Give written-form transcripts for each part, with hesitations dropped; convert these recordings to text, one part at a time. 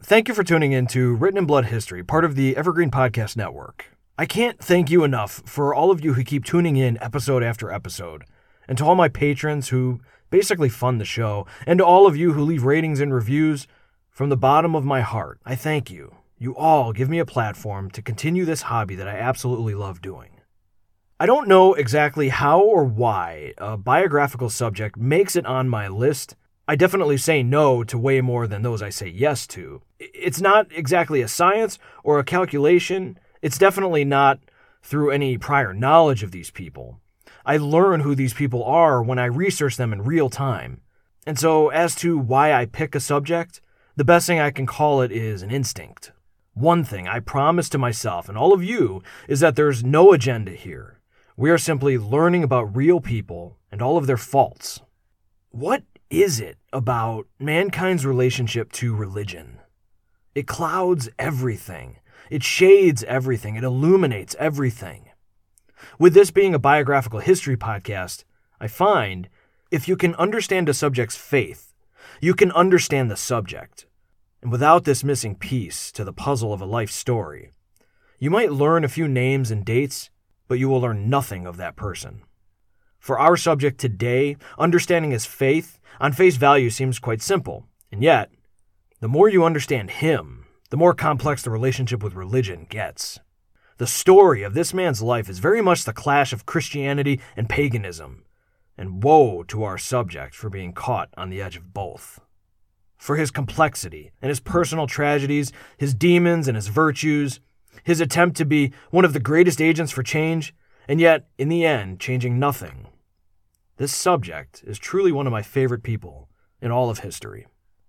Thank you for tuning in to Written in Blood History, part of the Evergreen Podcast Network. I can't thank you enough for all of you who keep tuning in episode after episode, and to all my patrons who basically fund the show, and to all of you who leave ratings and reviews. From the bottom of my heart, I thank you. You all give me a platform to continue this hobby that I absolutely love doing. I don't know exactly how or why a biographical subject makes it on my list. I definitely say no to way more than those I say yes to. It's not exactly a science or a calculation. It's definitely not through any prior knowledge of these people. I learn who these people are when I research them in real time. And so as to why I pick a subject, the best thing I can call it is an instinct. One thing I promise to myself and all of you is that there's no agenda here. We are simply learning about real people and all of their faults. What is it about mankind's relationship to religion? It clouds everything. It shades everything. It illuminates everything. With this being a biographical history podcast, I find if you can understand a subject's faith, you can understand the subject. And without this missing piece to the puzzle of a life story, you might learn a few names and dates, but you will learn nothing of that person. For our subject today, understanding his faith on face value seems quite simple, and yet, the more you understand him, the more complex the relationship with religion gets. The story of this man's life is very much the clash of Christianity and paganism, and woe to our subject for being caught on the edge of both. For his complexity and his personal tragedies, his demons and his virtues, his attempt to be one of the greatest agents for change, and yet, in the end, changing nothing. This subject is truly one of my favorite people in all of history.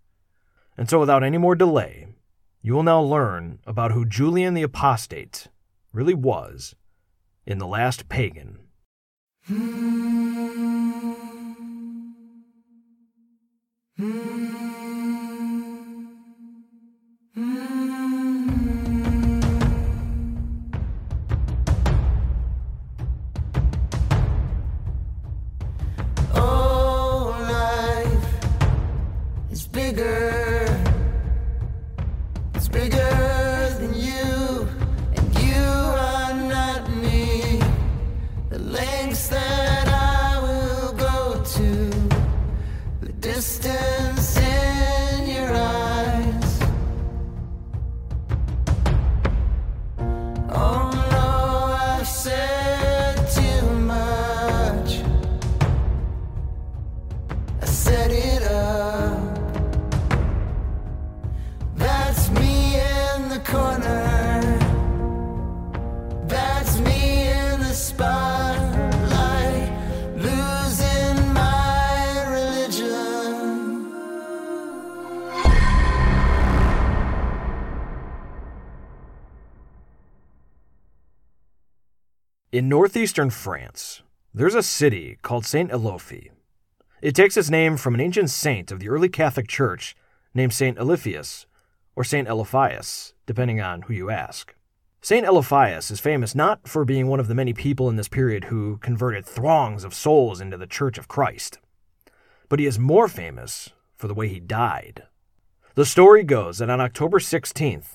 And so without any more delay, you will now learn about who Julian the Apostate really was in The Last Pagan. In northeastern France, there's a city called Saint-Elophe. It takes its name from an ancient saint of the early Catholic Church named Saint Eliphas, or Saint Eliphas, depending on who you ask. Saint Eliphas is famous not for being one of the many people in this period who converted throngs of souls into the Church of Christ, but he is more famous for the way he died. The story goes that on October 16th,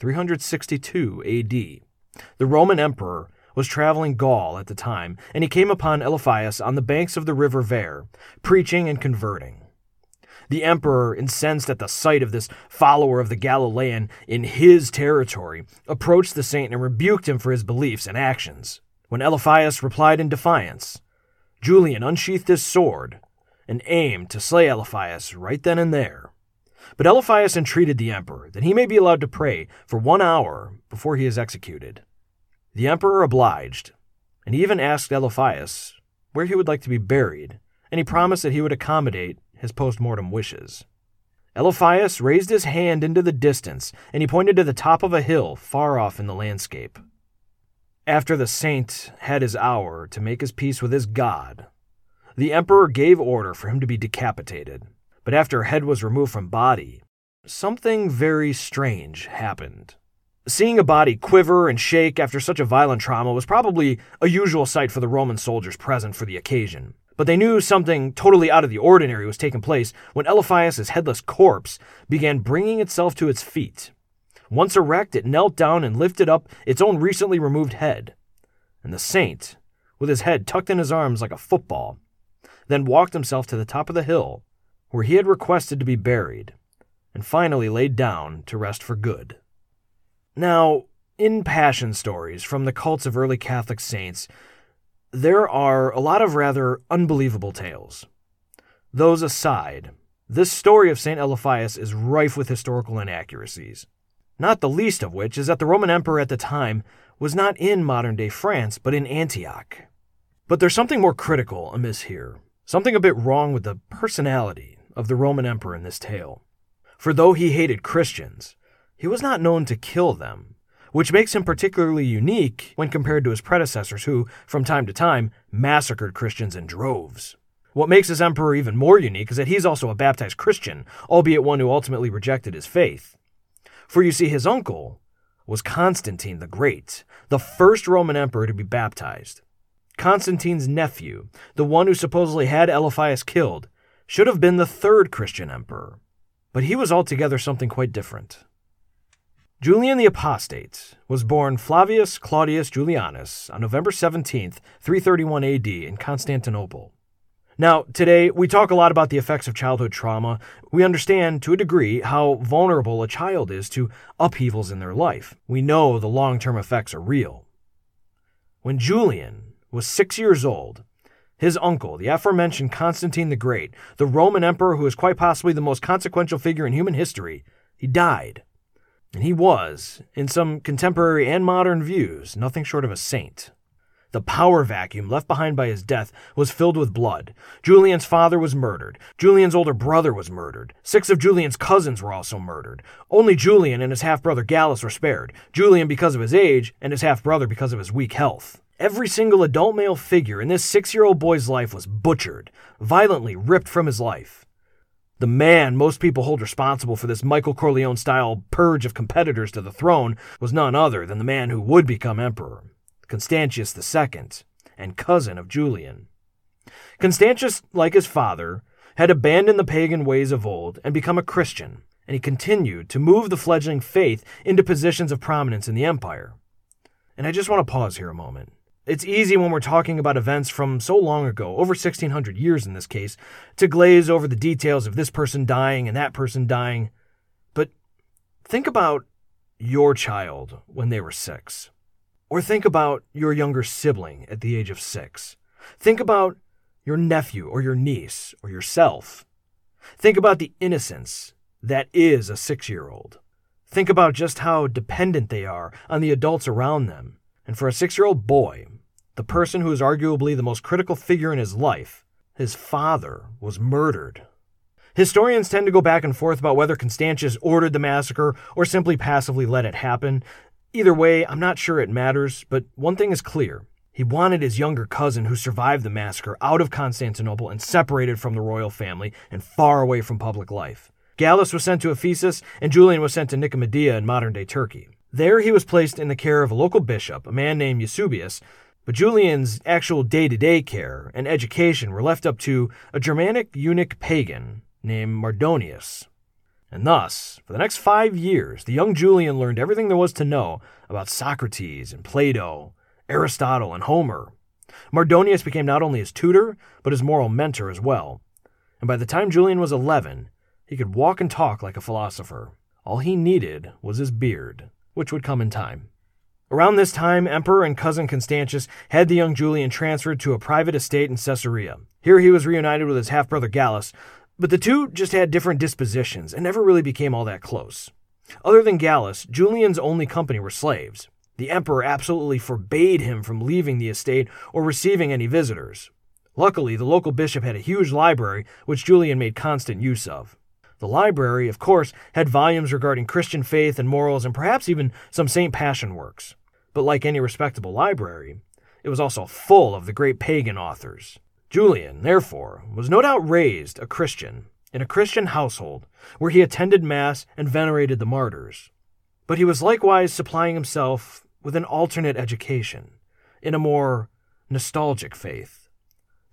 362 A.D., the Roman emperor was traveling Gaul at the time, and he came upon Eliphas on the banks of the river Ver, preaching and converting. The emperor, incensed at the sight of this follower of the Galilean in his territory, approached the saint and rebuked him for his beliefs and actions. When Eliphas replied in defiance, Julian unsheathed his sword and aimed to slay Eliphas right then and there. But Eliphas entreated the emperor that he may be allowed to pray for 1 hour before he is executed. The emperor obliged, and he even asked Eliphas where he would like to be buried, and he promised that he would accommodate his post-mortem wishes. Eliphas raised his hand into the distance, and he pointed to the top of a hill far off in the landscape. After the saint had his hour to make his peace with his God, the emperor gave order for him to be decapitated. But after head was removed from body, something very strange happened. Seeing a body quiver and shake after such a violent trauma was probably a usual sight for the Roman soldiers present for the occasion. But they knew something totally out of the ordinary was taking place when Eliphaius' headless corpse began bringing itself to its feet. Once erect, it knelt down and lifted up its own recently removed head. And the saint, with his head tucked in his arms like a football, then walked himself to the top of the hill where he had requested to be buried, and finally laid down to rest for good. Now, in passion stories from the cults of early Catholic saints, there are a lot of rather unbelievable tales. Those aside, this story of St. Eliphaius is rife with historical inaccuracies, not the least of which is that the Roman emperor at the time was not in modern-day France, but in Antioch. But there's something more critical amiss here, something a bit wrong with the personality of the Roman emperor in this tale. For though he hated Christians, he was not known to kill them, which makes him particularly unique when compared to his predecessors who, from time to time, massacred Christians in droves. What makes his emperor even more unique is that he's also a baptized Christian, albeit one who ultimately rejected his faith. For you see, his uncle was Constantine the Great, the first Roman emperor to be baptized. Constantine's nephew, the one who supposedly had Eliphaius killed, should have been the third Christian emperor, but he was altogether something quite different. Julian the Apostate was born Flavius Claudius Julianus on November 17th, 331 AD in Constantinople. Now, today, we talk a lot about the effects of childhood trauma. We understand, to a degree, how vulnerable a child is to upheavals in their life. We know the long-term effects are real. When Julian was 6 years old, his uncle, the aforementioned Constantine the Great, the Roman emperor who is quite possibly the most consequential figure in human history, he died. And he was, in some contemporary and modern views, nothing short of a saint. The power vacuum left behind by his death was filled with blood. Julian's father was murdered. Julian's older brother was murdered. 6 of Julian's cousins were also murdered. Only Julian and his half-brother Gallus were spared. Julian because of his age, and his half-brother because of his weak health. Every single adult male figure in this 6-year-old boy's life was butchered, violently ripped from his life. The man most people hold responsible for this Michael Corleone-style purge of competitors to the throne was none other than the man who would become emperor, Constantius II, and cousin of Julian. Constantius, like his father, had abandoned the pagan ways of old and become a Christian, and he continued to move the fledgling faith into positions of prominence in the empire. And I just want to pause here a moment. It's easy when we're talking about events from so long ago, over 1,600 years in this case, to glaze over the details of this person dying and that person dying. But think about your child when they were 6. Or think about your younger sibling at the age of 6. Think about your nephew or your niece or yourself. Think about the innocence that is a 6-year-old. Think about just how dependent they are on the adults around them. And for a 6-year-old boy, the person who is arguably the most critical figure in his life, his father, was murdered. Historians tend to go back and forth about whether Constantius ordered the massacre or simply passively let it happen. Either way, I'm not sure it matters, but one thing is clear. He wanted his younger cousin who survived the massacre out of Constantinople and separated from the royal family and far away from public life. Gallus was sent to Ephesus, and Julian was sent to Nicomedia in modern-day Turkey. There he was placed in the care of a local bishop, a man named Eusebius, but Julian's actual day-to-day care and education were left up to a Germanic eunuch pagan named Mardonius. And thus, for the next 5 years, the young Julian learned everything there was to know about Socrates and Plato, Aristotle and Homer. Mardonius became not only his tutor, but his moral mentor as well. And by the time Julian was 11, he could walk and talk like a philosopher. All he needed was his beard, which would come in time. Around this time, Emperor and cousin Constantius had the young Julian transferred to a private estate in Caesarea. Here he was reunited with his half-brother Gallus, but the two just had different dispositions and never really became all that close. Other than Gallus, Julian's only company were slaves. The emperor absolutely forbade him from leaving the estate or receiving any visitors. Luckily, the local bishop had a huge library, which Julian made constant use of. The library, of course, had volumes regarding Christian faith and morals and perhaps even some Saint Passion works. But like any respectable library, it was also full of the great pagan authors. Julian, therefore, was no doubt raised a Christian in a Christian household where he attended Mass and venerated the martyrs. But he was likewise supplying himself with an alternate education in a more nostalgic faith,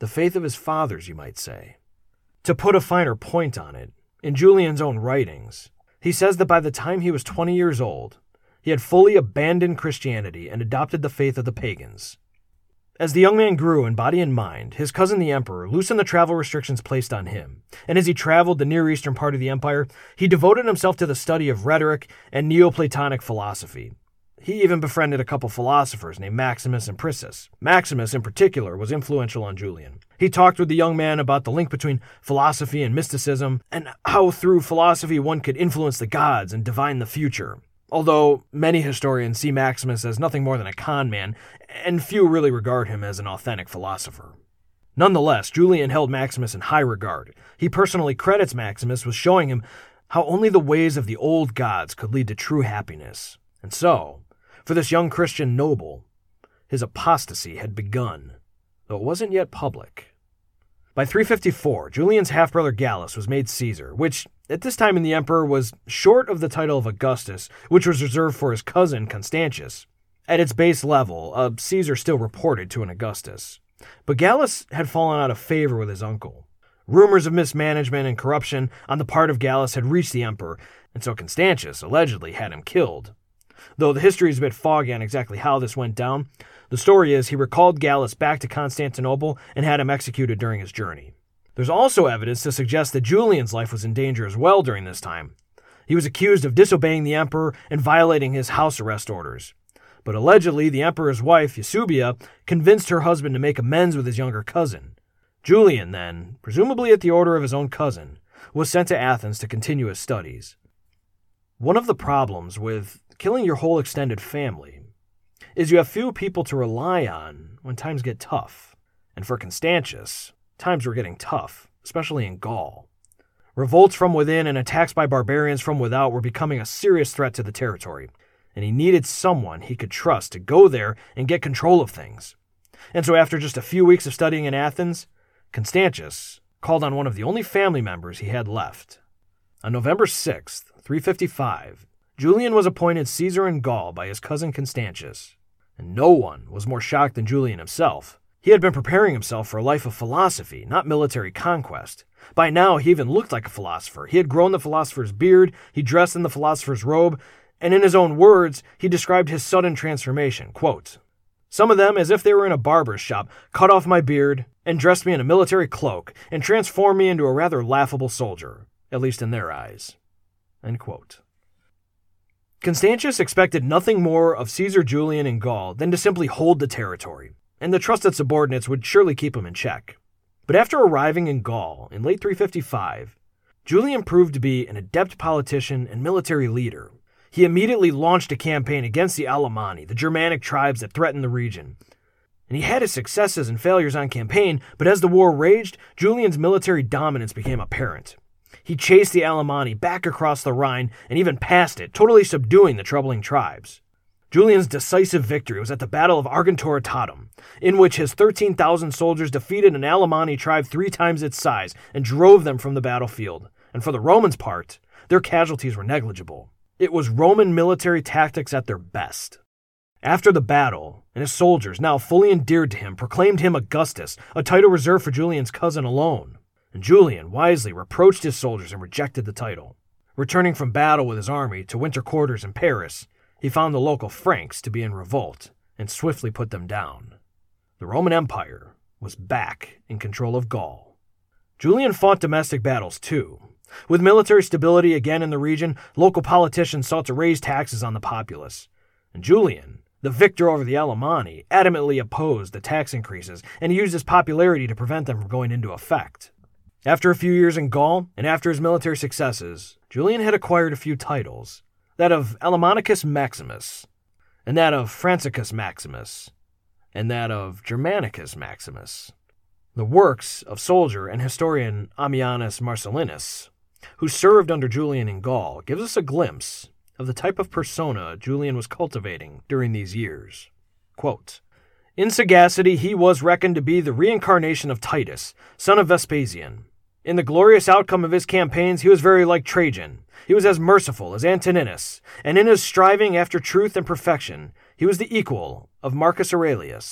The faith of his fathers, you might say. To put a finer point on it, in Julian's own writings, he says that by the time he was 20 years old, he had fully abandoned Christianity and adopted the faith of the pagans. As the young man grew in body and mind, his cousin the emperor loosened the travel restrictions placed on him, and as he traveled the Near Eastern part of the empire, he devoted himself to the study of rhetoric and Neoplatonic philosophy. He even befriended a couple philosophers named Maximus and Priscus. Maximus, in particular, was influential on Julian. He talked with the young man about the link between philosophy and mysticism, and how through philosophy one could influence the gods and divine the future. Although many historians see Maximus as nothing more than a con man, and few really regard him as an authentic philosopher. Nonetheless, Julian held Maximus in high regard. He personally credits Maximus with showing him how only the ways of the old gods could lead to true happiness. And so, for this young Christian noble, his apostasy had begun, though it wasn't yet public. By 354, Julian's half-brother Gallus was made Caesar, which, at this time in the emperor, was short of the title of Augustus, which was reserved for his cousin Constantius. At its base level, a Caesar still reported to an Augustus. But Gallus had fallen out of favor with his uncle. Rumors of mismanagement and corruption on the part of Gallus had reached the emperor, and so Constantius allegedly had him killed. Though the history is a bit foggy on exactly how this went down, the story is he recalled Gallus back to Constantinople and had him executed during his journey. There's also evidence to suggest that Julian's life was in danger as well during this time. He was accused of disobeying the emperor and violating his house arrest orders. But allegedly, the emperor's wife, Eusebia, convinced her husband to make amends with his younger cousin. Julian then, presumably at the order of his own cousin, was sent to Athens to continue his studies. One of the problems with killing your whole extended family is you have few people to rely on when times get tough. And for Constantius, times were getting tough, especially in Gaul. Revolts from within and attacks by barbarians from without were becoming a serious threat to the territory, and he needed someone he could trust to go there and get control of things. And so after just a few weeks of studying in Athens, Constantius called on one of the only family members he had left. On November 6th, 355, Julian was appointed Caesar in Gaul by his cousin Constantius, and no one was more shocked than Julian himself. He had been preparing himself for a life of philosophy, not military conquest. By now, he even looked like a philosopher. He had grown the philosopher's beard, he dressed in the philosopher's robe, and in his own words, he described his sudden transformation, quote, "Some of them, as if they were in a barber's shop, cut off my beard and dressed me in a military cloak and transformed me into a rather laughable soldier, at least in their eyes." End quote. Constantius expected nothing more of Caesar Julian in Gaul than to simply hold the territory, and the trusted subordinates would surely keep him in check. But after arriving in Gaul in late 355, Julian proved to be an adept politician and military leader. He immediately launched a campaign against the Alemanni, the Germanic tribes that threatened the region. And he had his successes and failures on campaign, but as the war raged, Julian's military dominance became apparent. He chased the Alemanni back across the Rhine and even past it, totally subduing the troubling tribes. Julian's decisive victory was at the Battle of Argentoritatum, in which his 13,000 soldiers defeated an Alemanni tribe 3 times its size and drove them from the battlefield. And for the Romans' part, their casualties were negligible. It was Roman military tactics at their best. After the battle, and his soldiers, now fully endeared to him, proclaimed him Augustus, a title reserved for Julian's cousin alone. And Julian wisely reproached his soldiers and rejected the title. Returning from battle with his army to winter quarters in Paris, he found the local Franks to be in revolt and swiftly put them down. The Roman Empire was back in control of Gaul. Julian fought domestic battles too. With military stability again in the region, local politicians sought to raise taxes on the populace. And Julian, the victor over the Alemanni, adamantly opposed the tax increases and used his popularity to prevent them from going into effect. After a few years in Gaul, and after his military successes, Julian had acquired a few titles, that of Alemannicus Maximus, and that of Franciscus Maximus, and that of Germanicus Maximus. The works of soldier and historian Ammianus Marcellinus, who served under Julian in Gaul, gives us a glimpse of the type of persona Julian was cultivating during these years. Quote, "In sagacity he was reckoned to be the reincarnation of Titus, son of Vespasian. In the glorious outcome of his campaigns he was very like Trajan. He was as merciful as Antoninus, and in his striving after truth and perfection he was the equal of Marcus Aurelius.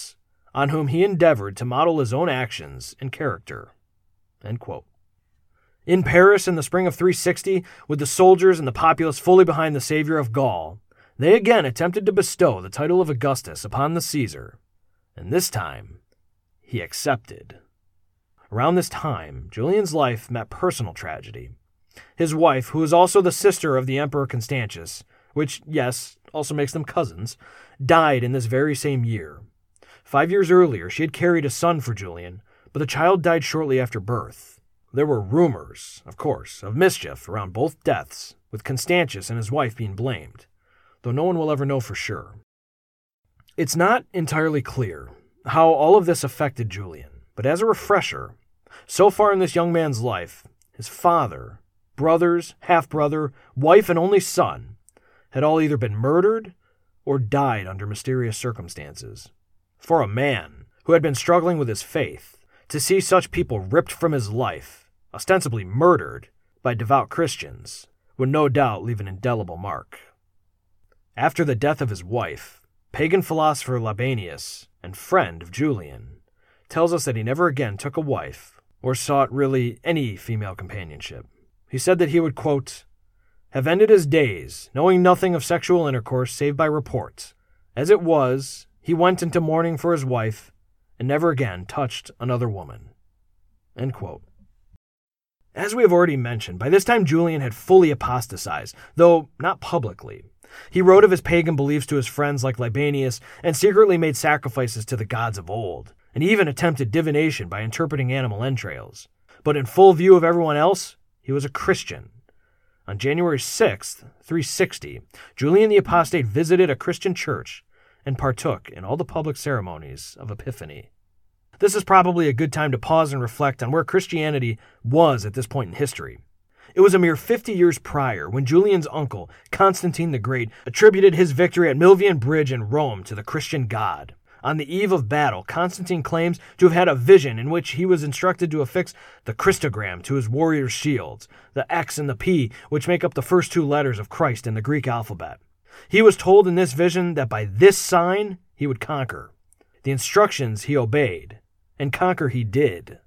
on whom he endeavored to model his own actions and character." End quote. In Paris in the spring of 360, with the soldiers and the populace fully behind the savior of Gaul, they again attempted to bestow the title of Augustus upon the Caesar, and this time he accepted. Around this time, Julian's life met personal tragedy. His wife, who was also the sister of the Emperor Constantius, which, yes, also makes them cousins, died in this very same year. 5 years earlier, she had carried a son for Julian, but the child died shortly after birth. There were rumors, of course, of mischief around both deaths, with Constantius and his wife being blamed, though no one will ever know for sure. It's not entirely clear how all of this affected Julian, but as a refresher, so far in this young man's life, his father, brothers, half-brother, wife, and only son had all either been murdered or died under mysterious circumstances. For a man who had been struggling with his faith, to see such people ripped from his life, ostensibly murdered by devout Christians, would no doubt leave an indelible mark. After the death of his wife, pagan philosopher Libanius, and friend of Julian, tells us that he never again took a wife or sought really any female companionship. He said that he would, quote, "have ended his days, knowing nothing of sexual intercourse save by report. As it was, he went into mourning for his wife and never again touched another woman." End quote. As we have already mentioned, by this time Julian had fully apostatized, though not publicly. He wrote of his pagan beliefs to his friends like Libanius and secretly made sacrifices to the gods of old, and even attempted divination by interpreting animal entrails. But in full view of everyone else, he was a Christian. On January 6th, 360, Julian the Apostate visited a Christian church and partook in all the public ceremonies of Epiphany. This is probably a good time to pause and reflect on where Christianity was at this point in history. It was a mere 50 years prior when Julian's uncle, Constantine the Great, attributed his victory at Milvian Bridge in Rome to the Christian god. On the eve of battle, Constantine claims to have had a vision in which he was instructed to affix the Christogram to his warriors' shields, the X and the P, which make up the first two letters of Christ in the Greek alphabet. He was told in this vision that by this sign he would conquer. The instructions he obeyed, and conquer he did.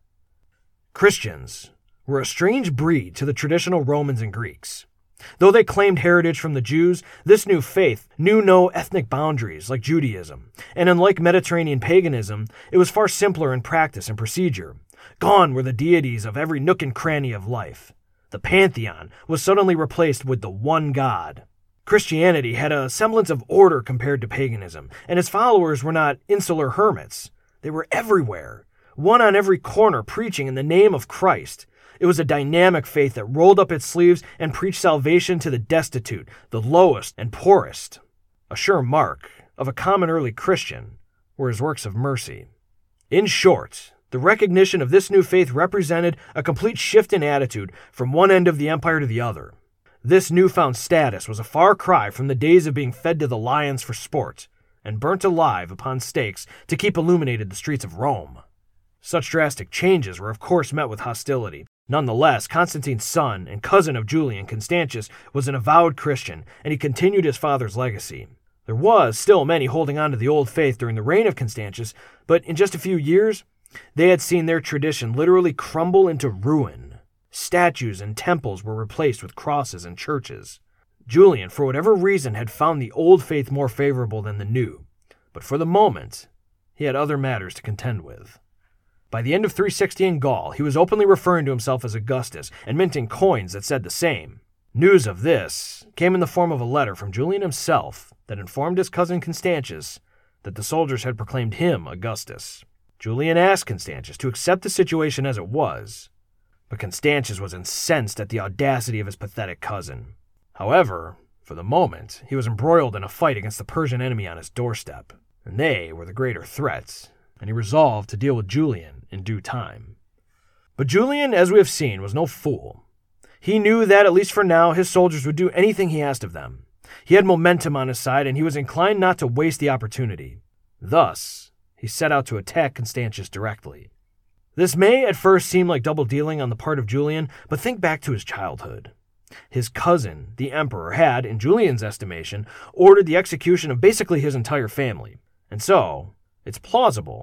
Christians were a strange breed to the traditional Romans and Greeks. Though they claimed heritage from the Jews, this new faith knew no ethnic boundaries like Judaism, and unlike Mediterranean paganism, it was far simpler in practice and procedure. Gone were the deities of every nook and cranny of life. The pantheon was suddenly replaced with the one God. Christianity had a semblance of order compared to paganism, and its followers were not insular hermits. They were everywhere, one on every corner preaching in the name of Christ. It was a dynamic faith that rolled up its sleeves and preached salvation to the destitute, the lowest and poorest. A sure mark of a common early Christian were his works of mercy. In short, the recognition of this new faith represented a complete shift in attitude from one end of the empire to the other. This newfound status was a far cry from the days of being fed to the lions for sport and burnt alive upon stakes to keep illuminated the streets of Rome. Such drastic changes were of course met with hostility. Nonetheless, Constantine's son and cousin of Julian, Constantius, was an avowed Christian, and he continued his father's legacy. There was still many holding on to the old faith during the reign of Constantius, but in just a few years, they had seen their tradition literally crumble into ruin. Statues and temples were replaced with crosses and churches. Julian, for whatever reason, had found the old faith more favorable than the new, but for the moment, he had other matters to contend with. By the end of 360 in Gaul, he was openly referring to himself as Augustus and minting coins that said the same. News of this came in the form of a letter from Julian himself that informed his cousin Constantius that the soldiers had proclaimed him Augustus. Julian asked Constantius to accept the situation as it was, but Constantius was incensed at the audacity of his pathetic cousin. However, for the moment, he was embroiled in a fight against the Persian enemy on his doorstep, and they were the greater threat, and he resolved to deal with Julian in due time. But Julian, as we have seen, was no fool. He knew that, at least for now, his soldiers would do anything he asked of them. He had momentum on his side, and he was inclined not to waste the opportunity. Thus, he set out to attack Constantius directly. This may at first seem like double-dealing on the part of Julian, but think back to his childhood. His cousin, the emperor, had, in Julian's estimation, ordered the execution of basically his entire family, and so it's plausible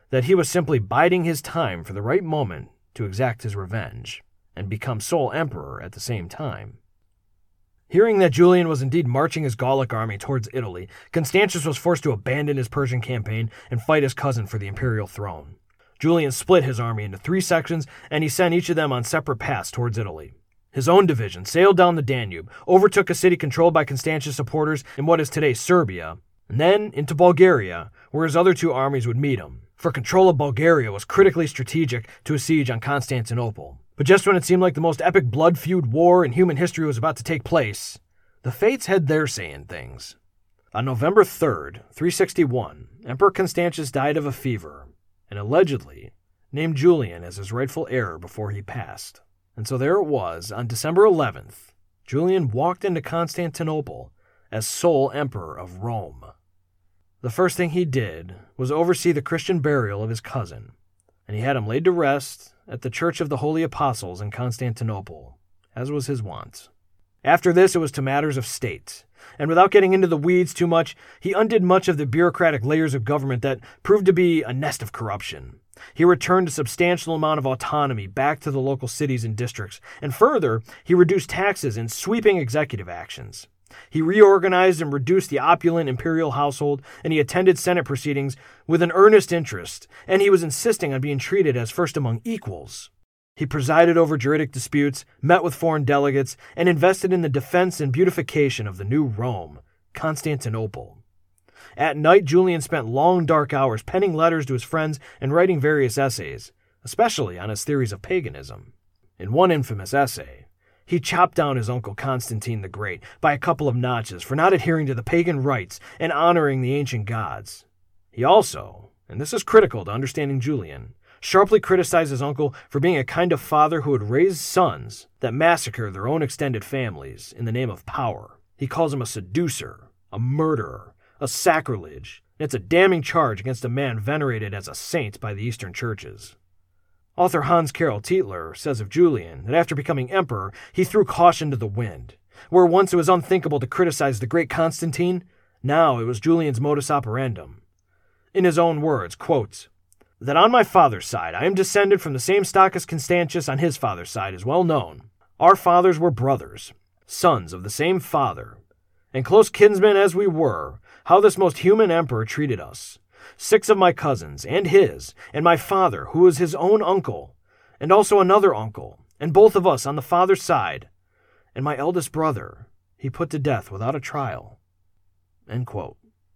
that he was simply biding his time for the right moment to exact his revenge, and become sole emperor at the same time. Hearing that Julian was indeed marching his Gallic army towards Italy, Constantius was forced to abandon his Persian campaign and fight his cousin for the imperial throne. Julian split his army into 3 sections, and he sent each of them on separate paths towards Italy. His own division sailed down the Danube, overtook a city controlled by Constantius supporters in what is today Serbia, and then into Bulgaria, where his other 2 armies would meet him. For control of Bulgaria was critically strategic to a siege on Constantinople. But just when it seemed like the most epic blood feud war in human history was about to take place, the fates had their say in things. On November 3rd, 361, Emperor Constantius died of a fever, and allegedly named Julian as his rightful heir before he passed. And so there it was, on December 11th, Julian walked into Constantinople as sole emperor of Rome. The first thing he did was oversee the Christian burial of his cousin, and he had him laid to rest at the Church of the Holy Apostles in Constantinople, as was his wont. After this, it was to matters of state, and without getting into the weeds too much, he undid much of the bureaucratic layers of government that proved to be a nest of corruption. He returned a substantial amount of autonomy back to the local cities and districts, and further, he reduced taxes and sweeping executive actions. He reorganized and reduced the opulent imperial household, and he attended Senate proceedings with an earnest interest, and he was insisting on being treated as first among equals. He presided over juridic disputes, met with foreign delegates, and invested in the defense and beautification of the new Rome, Constantinople. At night, Julian spent long dark hours penning letters to his friends and writing various essays, especially on his theories of paganism. In one infamous essay, he chopped down his uncle Constantine the Great by a couple of notches for not adhering to the pagan rites and honoring the ancient gods. He also, and this is critical to understanding Julian, sharply criticized his uncle for being a kind of father who would raise sons that massacre their own extended families in the name of power. He calls him a seducer, a murderer, a sacrilege, and it's a damning charge against a man venerated as a saint by the Eastern churches. Author Hans Carol Tietler says of Julian that after becoming emperor, he threw caution to the wind. Where once it was unthinkable to criticize the great Constantine, now it was Julian's modus operandum. In his own words, quote, "That on my father's side I am descended from the same stock as Constantius on his father's side is well known. Our fathers were brothers, sons of the same father, and close kinsmen as we were, how this most human emperor treated us. 6 of my cousins, and his, and my father, who was his own uncle, and also another uncle, and both of us on the father's side, and my eldest brother, he put to death without a trial." End quote.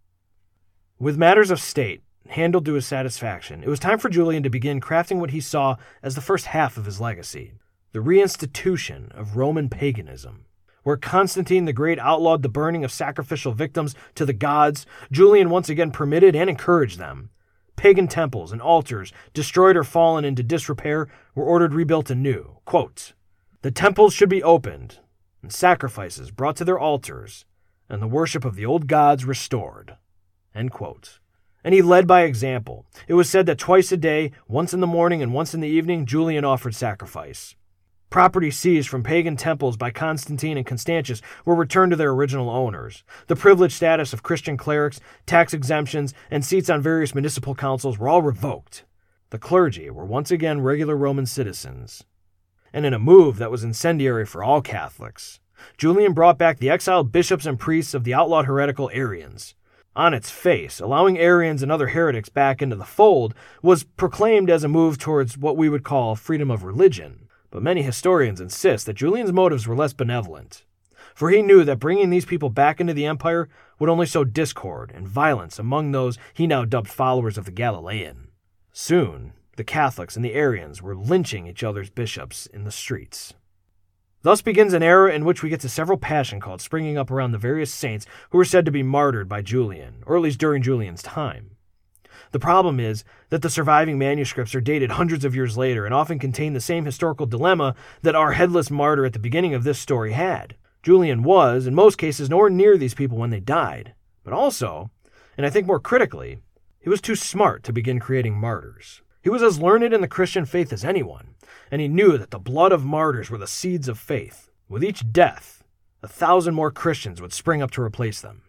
With matters of state handled to his satisfaction, it was time for Julian to begin crafting what he saw as the first half of his legacy, the reinstitution of Roman paganism. Where Constantine the Great outlawed the burning of sacrificial victims to the gods, Julian once again permitted and encouraged them. Pagan temples and altars, destroyed or fallen into disrepair, were ordered rebuilt anew. Quote, "The temples should be opened, and sacrifices brought to their altars, and the worship of the old gods restored." End quote. And he led by example. It was said that twice a day, once in the morning and once in the evening, Julian offered sacrifice. Property seized from pagan temples by Constantine and Constantius were returned to their original owners. The privileged status of Christian clerics, tax exemptions, and seats on various municipal councils were all revoked. The clergy were once again regular Roman citizens. And in a move that was incendiary for all Catholics, Julian brought back the exiled bishops and priests of the outlawed heretical Arians. On its face, allowing Arians and other heretics back into the fold was proclaimed as a move towards what we would call freedom of religion. But many historians insist that Julian's motives were less benevolent, for he knew that bringing these people back into the empire would only sow discord and violence among those he now dubbed followers of the Galilean. Soon, the Catholics and the Arians were lynching each other's bishops in the streets. Thus begins an era in which we get to several passion cults springing up around the various saints who were said to be martyred by Julian, or at least during Julian's time. The problem is that the surviving manuscripts are dated hundreds of years later and often contain the same historical dilemma that our headless martyr at the beginning of this story had. Julian was, in most cases, nowhere near these people when they died. But also, and I think more critically, he was too smart to begin creating martyrs. He was as learned in the Christian faith as anyone, and he knew that the blood of martyrs were the seeds of faith. With each death, 1,000 more Christians would spring up to replace them.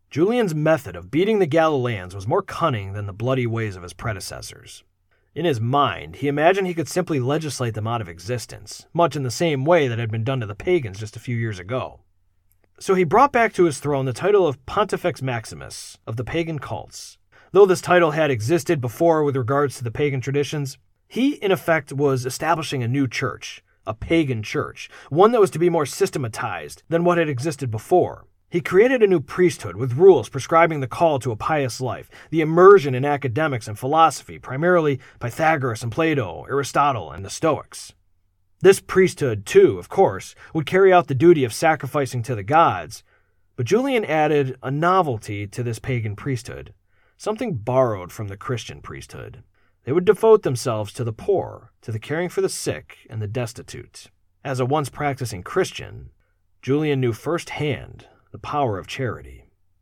Julian's method of beating the Galileans was more cunning than the bloody ways of his predecessors. In his mind, he imagined he could simply legislate them out of existence, much in the same way that had been done to the pagans just a few years ago. So he brought back to his throne the title of Pontifex Maximus of the pagan cults. Though this title had existed before with regards to the pagan traditions, he, in effect, was establishing a new church, a pagan church, one that was to be more systematized than what had existed before. He created a new priesthood with rules prescribing the call to a pious life, the immersion in academics and philosophy, primarily Pythagoras and Plato, Aristotle, and the Stoics. This priesthood, too, of course, would carry out the duty of sacrificing to the gods, but Julian added a novelty to this pagan priesthood, something borrowed from the Christian priesthood. They would devote themselves to the poor, to the caring for the sick and the destitute. As a once practicing Christian, Julian knew firsthand the power of charity.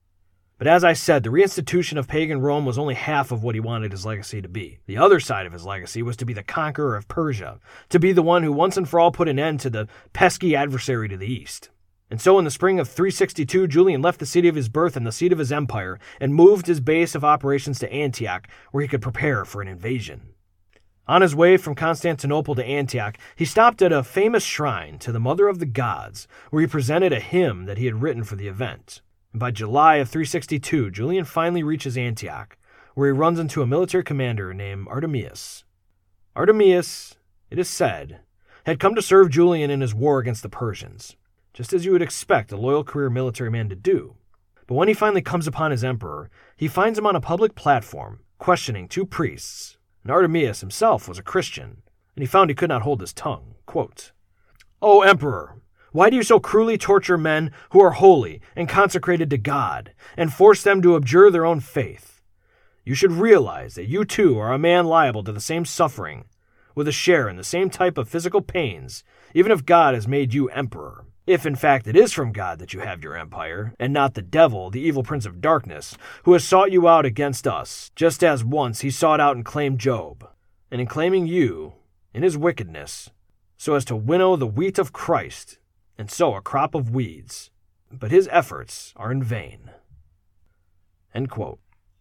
But as I said, the reinstitution of pagan Rome was only half of what he wanted his legacy to be. The other side of his legacy was to be the conqueror of Persia, to be the one who once and for all put an end to the pesky adversary to the east. And so in the spring of 362, Julian left the city of his birth and the seat of his empire and moved his base of operations to Antioch, where he could prepare for an invasion. On his way from Constantinople to Antioch, he stopped at a famous shrine to the Mother of the Gods, where he presented a hymn that he had written for the event. And by July of 362, Julian finally reaches Antioch, where he runs into a military commander named Artemius. Artemius, it is said, had come to serve Julian in his war against the Persians, just as you would expect a loyal career military man to do. But when he finally comes upon his emperor, he finds him on a public platform, questioning two priests. And Artemius himself was a Christian, and he found he could not hold his tongue. Quote, "O Emperor, why do you so cruelly torture men who are holy and consecrated to God, and force them to abjure their own faith? You should realize that you too are a man liable to the same suffering, with a share in the same type of physical pains, even if God has made you emperor. If in fact it is from God that you have your empire, and not the devil, the evil prince of darkness, who has sought you out against us, just as once he sought out and claimed Job, and in claiming you, in his wickedness, so as to winnow the wheat of Christ, and sow a crop of weeds. But his efforts are in vain." End quote.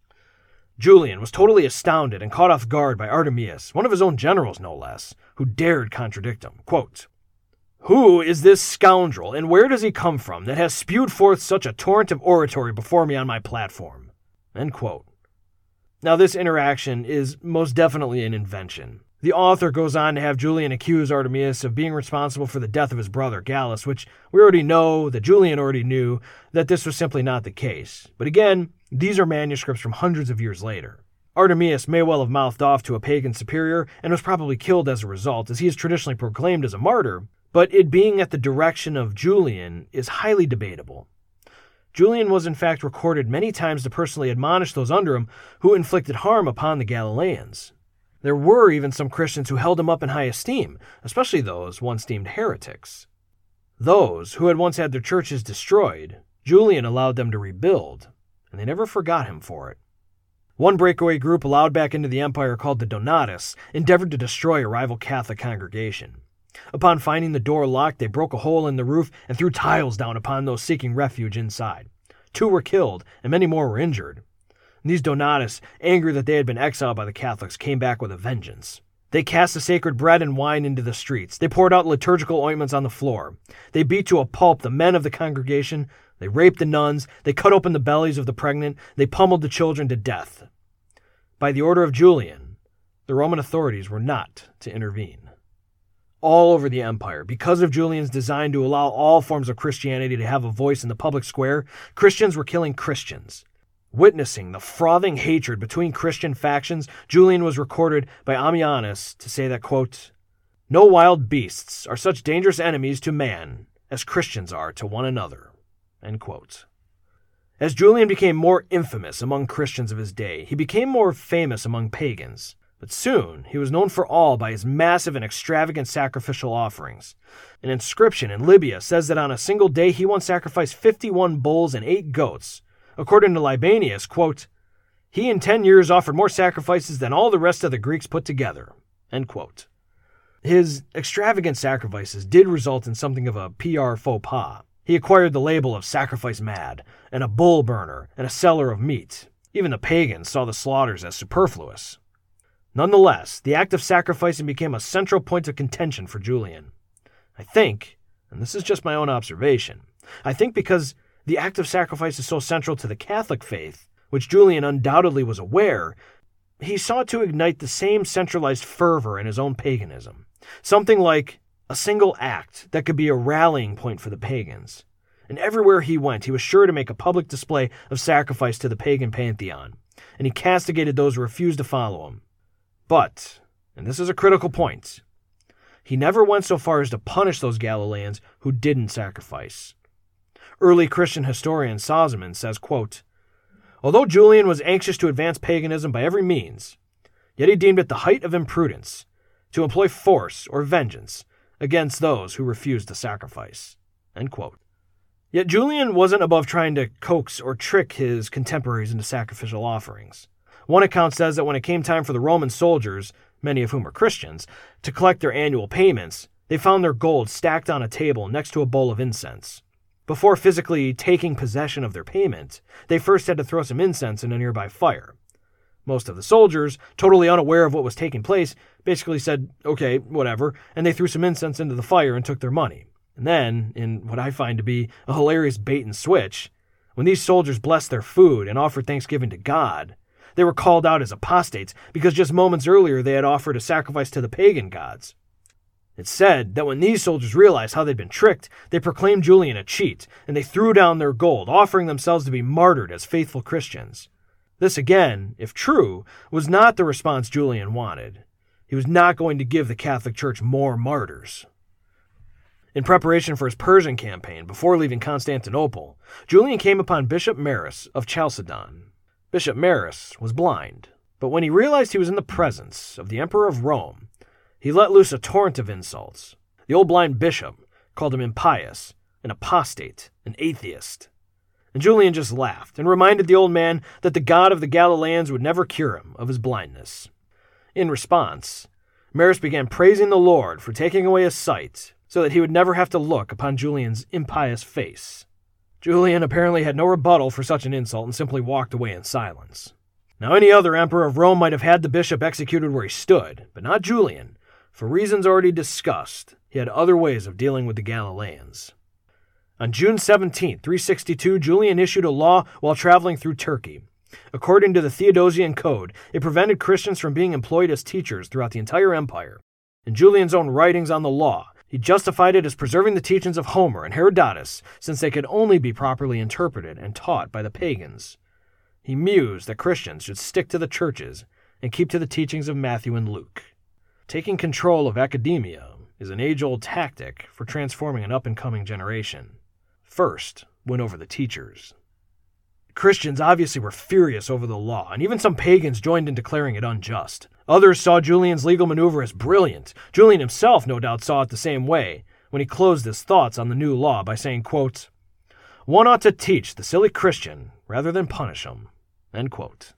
Julian was totally astounded and caught off guard by Artemius, one of his own generals no less, who dared contradict him. Quote, "Who is this scoundrel, and where does he come from that has spewed forth such a torrent of oratory before me on my platform?" End quote. Now, this interaction is most definitely an invention. The author goes on to have Julian accuse Artemius of being responsible for the death of his brother Gallus, which we already know, that Julian already knew, that this was simply not the case. But again, these are manuscripts from hundreds of years later. Artemius may well have mouthed off to a pagan superior and was probably killed as a result, as he is traditionally proclaimed as a martyr, but it being at the direction of Julian is highly debatable. Julian was in fact recorded many times to personally admonish those under him who inflicted harm upon the Galileans. There were even some Christians who held him up in high esteem, especially those once deemed heretics. Those who had once had their churches destroyed, Julian allowed them to rebuild, and they never forgot him for it. One breakaway group allowed back into the empire, called the Donatists, endeavored to destroy a rival Catholic congregation. Upon finding the door locked, they broke a hole in the roof and threw tiles down upon those seeking refuge inside. 2 were killed, and many more were injured. And these Donatists, angry that they had been exiled by the Catholics, came back with a vengeance. They cast the sacred bread and wine into the streets. They poured out liturgical ointments on the floor. They beat to a pulp the men of the congregation. They raped the nuns. They cut open the bellies of the pregnant. They pummeled the children to death. By the order of Julian, the Roman authorities were not to intervene. All over the empire, because of Julian's design to allow all forms of Christianity to have a voice in the public square, Christians were killing Christians. Witnessing the frothing hatred between Christian factions, Julian was recorded by Ammianus to say that, quote, "No wild beasts are such dangerous enemies to man as Christians are to one another." End quote. As Julian became more infamous among Christians of his day, he became more famous among pagans. But soon, he was known for all by his massive and extravagant sacrificial offerings. An inscription in Libya says that on a single day he once sacrificed 51 bulls and 8 goats. According to Libanius, quote, "He in 10 years offered more sacrifices than all the rest of the Greeks put together." End quote. His extravagant sacrifices did result in something of a PR faux pas. He acquired the label of sacrifice mad, and a bull burner, and a seller of meat. Even the pagans saw the slaughters as superfluous. Nonetheless, the act of sacrificing became a central point of contention for Julian. I think, and this is just my own observation, I think because the act of sacrifice is so central to the Catholic faith, which Julian undoubtedly was aware, he sought to ignite the same centralized fervor in his own paganism. Something like a single act that could be a rallying point for the pagans. And everywhere he went, he was sure to make a public display of sacrifice to the pagan pantheon, and he castigated those who refused to follow him. But, and this is a critical point, he never went so far as to punish those Galileans who didn't sacrifice. Early Christian historian Sozomen says, quote, "Although Julian was anxious to advance paganism by every means, yet he deemed it the height of imprudence to employ force or vengeance against those who refused to sacrifice." End quote. Yet Julian wasn't above trying to coax or trick his contemporaries into sacrificial offerings. One account says that when it came time for the Roman soldiers, many of whom were Christians, to collect their annual payments, they found their gold stacked on a table next to a bowl of incense. Before physically taking possession of their payment, they first had to throw some incense in a nearby fire. Most of the soldiers, totally unaware of what was taking place, basically said, okay, whatever, and they threw some incense into the fire and took their money. And then, in what I find to be a hilarious bait and switch, when these soldiers blessed their food and offered thanksgiving to God, they were called out as apostates because just moments earlier they had offered a sacrifice to the pagan gods. It's said that when these soldiers realized how they'd been tricked, they proclaimed Julian a cheat, and they threw down their gold, offering themselves to be martyred as faithful Christians. This again, if true, was not the response Julian wanted. He was not going to give the Catholic Church more martyrs. In preparation for his Persian campaign, before leaving Constantinople, Julian came upon Bishop Maris of Chalcedon. Bishop Maris was blind, but when he realized he was in the presence of the Emperor of Rome, he let loose a torrent of insults. The old blind bishop called him impious, an apostate, an atheist. And Julian just laughed and reminded the old man that the God of the Galileans would never cure him of his blindness. In response, Maris began praising the Lord for taking away his sight so that he would never have to look upon Julian's impious face. Julian apparently had no rebuttal for such an insult and simply walked away in silence. Now, any other emperor of Rome might have had the bishop executed where he stood, but not Julian. For reasons already discussed, he had other ways of dealing with the Galileans. On June 17, 362, Julian issued a law while traveling through Turkey. According to the Theodosian Code, it prevented Christians from being employed as teachers throughout the entire empire. In Julian's own writings on the law, he justified it as preserving the teachings of Homer and Herodotus, since they could only be properly interpreted and taught by the pagans. He mused that Christians should stick to the churches and keep to the teachings of Matthew and Luke. Taking control of academia is an age-old tactic for transforming an up-and-coming generation. First, win over the teachers. Christians obviously were furious over the law, and even some pagans joined in declaring it unjust. Others saw Julian's legal maneuver as brilliant. Julian himself no doubt saw it the same way when he closed his thoughts on the new law by saying, quote, "One ought to teach the silly Christian rather than punish him." End quote.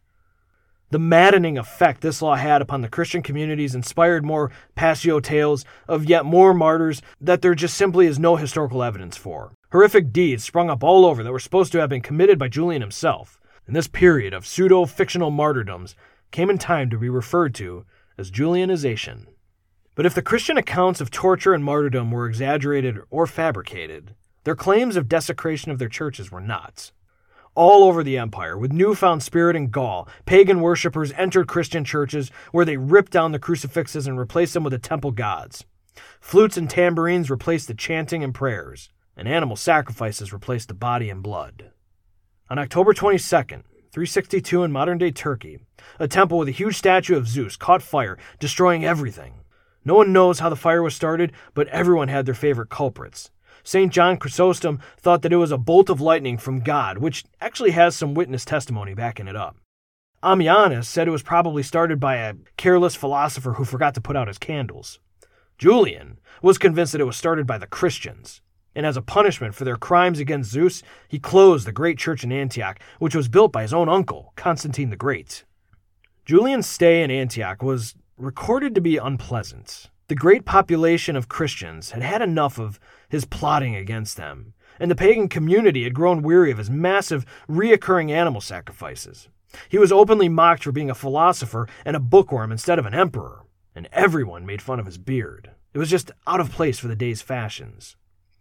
The maddening effect this law had upon the Christian communities inspired more Passio tales of yet more martyrs that there just simply is no historical evidence for. Horrific deeds sprung up all over that were supposed to have been committed by Julian himself, and this period of pseudo-fictional martyrdoms came in time to be referred to as Julianization. But if the Christian accounts of torture and martyrdom were exaggerated or fabricated, their claims of desecration of their churches were not. All over the empire, with newfound spirit and gall, pagan worshippers entered Christian churches where they ripped down the crucifixes and replaced them with the temple gods. Flutes and tambourines replaced the chanting and prayers, and animal sacrifices replaced the body and blood. On October 22nd, 362 in modern-day Turkey, a temple with a huge statue of Zeus caught fire, destroying everything. No one knows how the fire was started, but everyone had their favorite culprits. St. John Chrysostom thought that it was a bolt of lightning from God, which actually has some witness testimony backing it up. Ammianus said it was probably started by a careless philosopher who forgot to put out his candles. Julian was convinced that it was started by the Christians, and as a punishment for their crimes against Zeus, he closed the great church in Antioch, which was built by his own uncle, Constantine the Great. Julian's stay in Antioch was recorded to be unpleasant. The great population of Christians had had enough of his plotting against them, and the pagan community had grown weary of his massive, reoccurring animal sacrifices. He was openly mocked for being a philosopher and a bookworm instead of an emperor, and everyone made fun of his beard. It was just out of place for the day's fashions.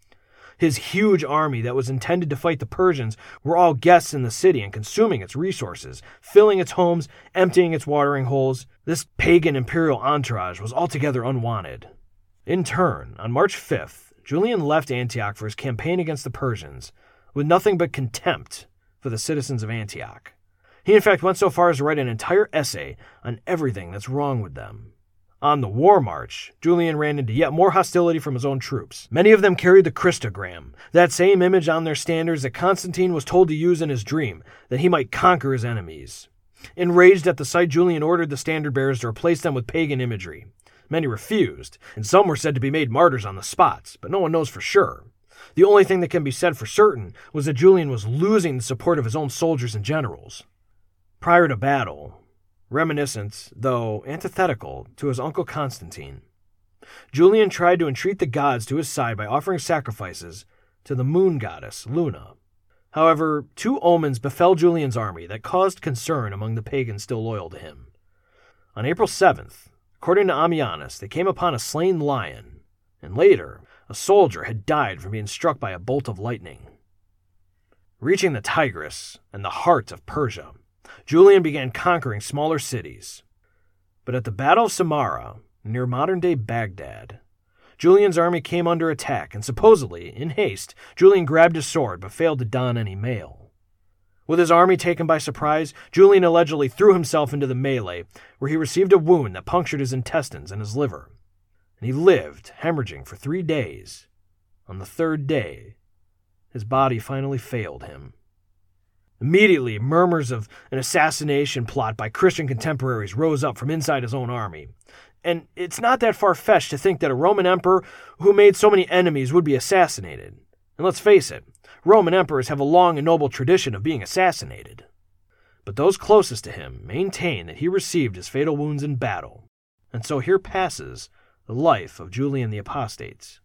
His huge army that was intended to fight the Persians were all guests in the city and consuming its resources, filling its homes, emptying its watering holes. This pagan imperial entourage was altogether unwanted. In turn, on March 5th, Julian left Antioch for his campaign against the Persians, with nothing but contempt for the citizens of Antioch. He in fact went so far as to write an entire essay on everything that's wrong with them. On the war march, Julian ran into yet more hostility from his own troops. Many of them carried the Christogram, that same image on their standards that Constantine was told to use in his dream, that he might conquer his enemies. Enraged at the sight, Julian ordered the standard bearers to replace them with pagan imagery. Many refused, and some were said to be made martyrs on the spot, but no one knows for sure. The only thing that can be said for certain was that Julian was losing the support of his own soldiers and generals. Prior to battle, reminiscent, though antithetical, to his uncle Constantine, Julian tried to entreat the gods to his side by offering sacrifices to the moon goddess, Luna. However, two omens befell Julian's army that caused concern among the pagans still loyal to him. On April 7th, according to Ammianus, they came upon a slain lion, and later, a soldier had died from being struck by a bolt of lightning. Reaching the Tigris and the heart of Persia, Julian began conquering smaller cities. But at the Battle of Samarra, near modern-day Baghdad, Julian's army came under attack, and supposedly, in haste, Julian grabbed his sword but failed to don any mail. With his army taken by surprise, Julian allegedly threw himself into the melee, where he received a wound that punctured his intestines and his liver. And he lived, hemorrhaging, for 3 days. On the 3rd day, his body finally failed him. Immediately, murmurs of an assassination plot by Christian contemporaries rose up from inside his own army. And it's not that far-fetched to think that a Roman emperor who made so many enemies would be assassinated. And let's face it, Roman emperors have a long and noble tradition of being assassinated. But those closest to him maintain that he received his fatal wounds in battle. And so here passes the life of Julian the Apostate.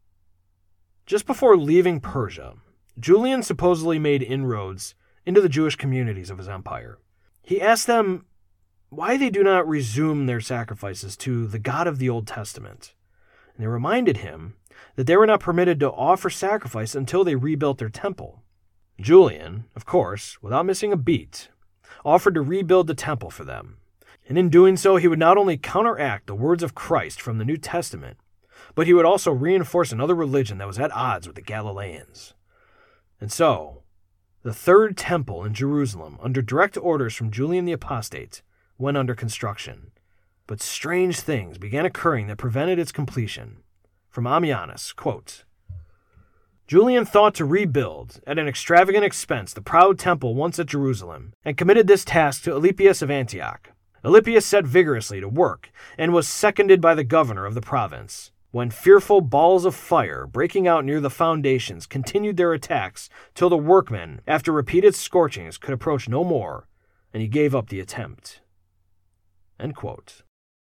Just before leaving Persia, Julian supposedly made inroads into the Jewish communities of his empire. He asked them why they do not resume their sacrifices to the God of the Old Testament. And they reminded him that they were not permitted to offer sacrifice until they rebuilt their temple. Julian, of course, without missing a beat, offered to rebuild the temple for them. And in doing so, he would not only counteract the words of Christ from the New Testament, but he would also reinforce another religion that was at odds with the Galileans. And so, the third temple in Jerusalem, under direct orders from Julian the Apostate, went under construction. But strange things began occurring that prevented its completion. From Ammianus, quote, Julian thought to rebuild, at an extravagant expense, the proud temple once at Jerusalem, and committed this task to Alypius of Antioch. Alypius set vigorously to work, and was seconded by the governor of the province, when fearful balls of fire breaking out near the foundations continued their attacks till the workmen, after repeated scorchings, could approach no more, and he gave up the attempt. End quote.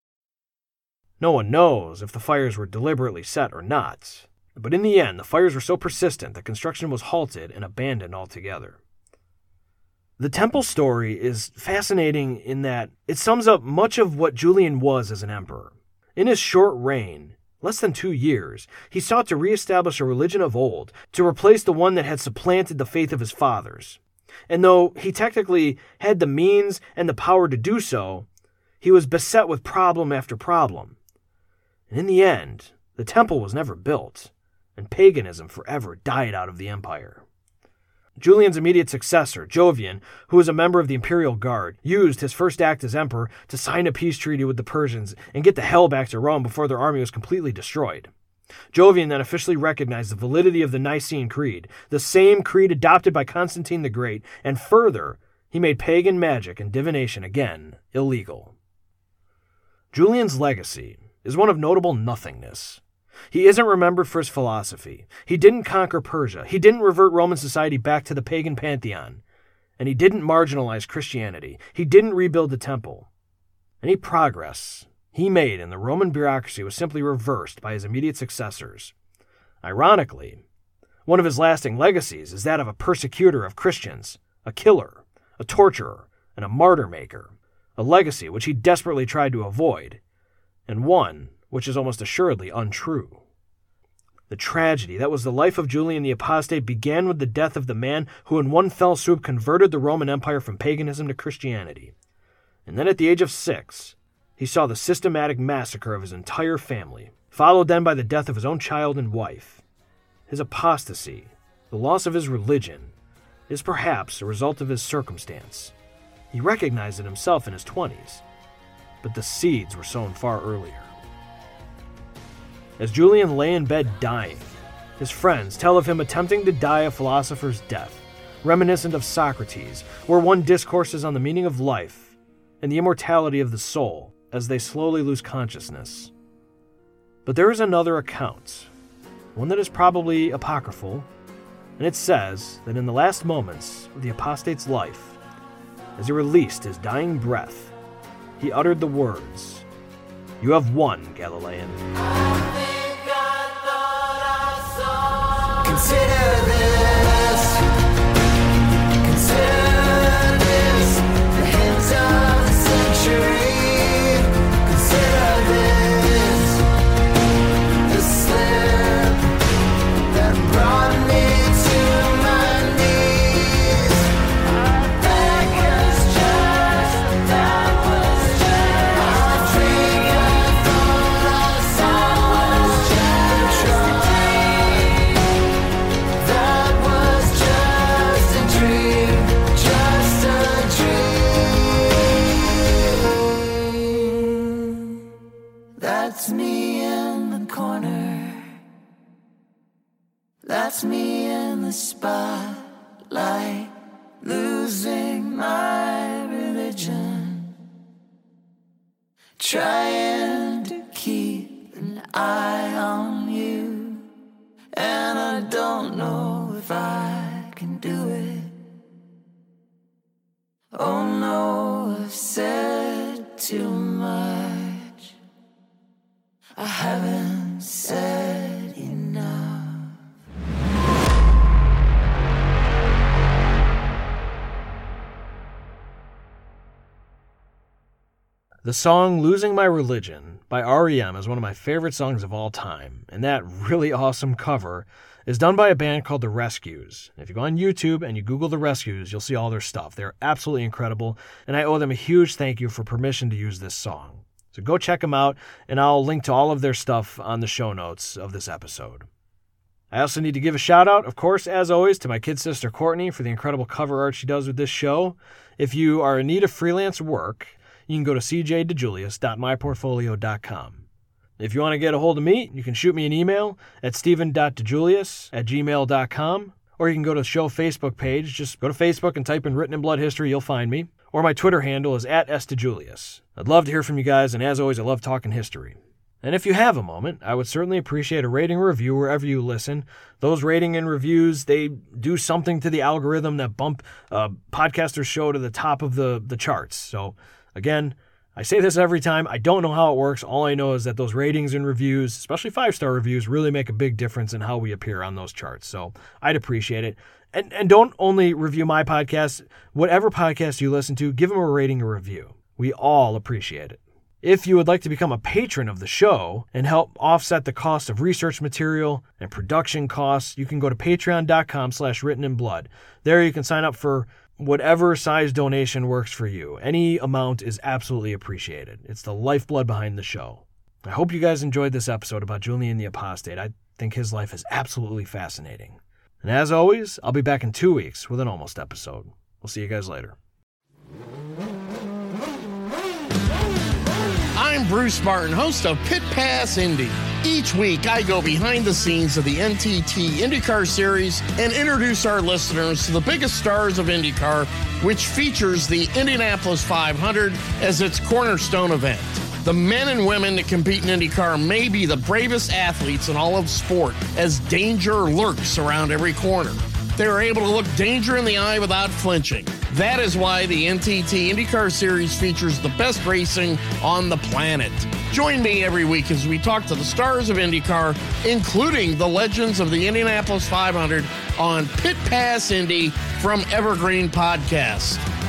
No one knows if the fires were deliberately set or not, but in the end, the fires were so persistent that construction was halted and abandoned altogether. The temple story is fascinating in that it sums up much of what Julian was as an emperor. In his short reign, less than 2 years, he sought to reestablish a religion of old, to replace the one that had supplanted the faith of his fathers. And though he technically had the means and the power to do so, he was beset with problem after problem. And in the end, the temple was never built, and paganism forever died out of the empire. Julian's immediate successor, Jovian, who was a member of the Imperial Guard, used his first act as emperor to sign a peace treaty with the Persians and get the hell back to Rome before their army was completely destroyed. Jovian then officially recognized the validity of the Nicene Creed, the same creed adopted by Constantine the Great, and further, he made pagan magic and divination again illegal. Julian's legacy is one of notable nothingness. He isn't remembered for his philosophy. He didn't conquer Persia. He didn't revert Roman society back to the pagan pantheon. And he didn't marginalize Christianity. He didn't rebuild the temple. Any progress he made in the Roman bureaucracy was simply reversed by his immediate successors. Ironically, One of his lasting legacies is that of a persecutor of Christians, a killer, a torturer, and a martyr maker, a legacy which he desperately tried to avoid, and one which is almost assuredly untrue. The tragedy that was the life of Julian the Apostate began with the death of the man who in one fell swoop converted the Roman Empire from paganism to Christianity. And then at the age of 6, he saw the systematic massacre of his entire family, followed then by the death of his own child and wife. His apostasy, the loss of his religion, is perhaps a result of his circumstance. He recognized it himself in his 20s, but the seeds were sown far earlier. As Julian lay in bed dying, his friends tell of him attempting to die a philosopher's death, reminiscent of Socrates, where one discourses on the meaning of life and the immortality of the soul as they slowly lose consciousness. But there is another account, one that is probably apocryphal, and it says that in the last moments of the apostate's life, as he released his dying breath, he uttered the words, "You have won, Galilean." Consider this, the hint of the century. Consider this, the slip that brought me to my knees. That was just, I think I thought I saw was just a dream. That was just a dream, just a dream. That's me in the corner. That's me in the spotlight, losing my religion, trying to keep an eye on you, and I don't know if I can do it. Oh no, I've said too much. I haven't said enough. The song Losing My Religion by R.E.M. is one of my favorite songs of all time, and that really awesome cover is done by a band called The Rescues. If you go on YouTube and you Google The Rescues, you'll see all their stuff. They're absolutely incredible, and I owe them a huge thank you for permission to use this song. So go check them out, and I'll link to all of their stuff on the show notes of this episode. I also need to give a shout out, of course, as always, to my kid sister Courtney for the incredible cover art she does with this show. If you are in need of freelance work, you can go to cjdejulius.myportfolio.com. If you want to get a hold of me, you can shoot me an email at steven.dejulius@gmail.com, or you can go to the show Facebook page. Just go to Facebook and type in Written in Blood History, you'll find me. Or my Twitter handle is @sdejulius. I'd love to hear from you guys, and as always, I love talking history. And if you have a moment, I would certainly appreciate a rating or review wherever you listen. Those rating and reviews, they do something to the algorithm that bump podcasters' show to the top of the charts. So, again, I say this every time. I don't know how it works. All I know is that those ratings and reviews, especially 5-star reviews, really make a big difference in how we appear on those charts. So I'd appreciate it. And don't only review my podcast. Whatever podcast you listen to, give them a rating or review. We all appreciate it. If you would like to become a patron of the show and help offset the cost of research material and production costs, you can go to patreon.com/writteninblood. There you can sign up for whatever size donation works for you. Any amount is absolutely appreciated. It's the lifeblood behind the show. I hope you guys enjoyed this episode about Julian the Apostate. I think his life is absolutely fascinating. And as always, I'll be back in 2 weeks with an almost episode. We'll see you guys later. I'm Bruce Martin, host of Pit Pass Indy. Each week, I go behind the scenes of the NTT IndyCar Series and introduce our listeners to the biggest stars of IndyCar, which features the Indianapolis 500 as its cornerstone event. The men and women that compete in IndyCar may be the bravest athletes in all of sport, as danger lurks around every corner. They are able to look danger in the eye without flinching. That is why the NTT IndyCar Series features the best racing on the planet. Join me every week as we talk to the stars of IndyCar, including the legends of the Indianapolis 500 on Pit Pass Indy from Evergreen Podcast.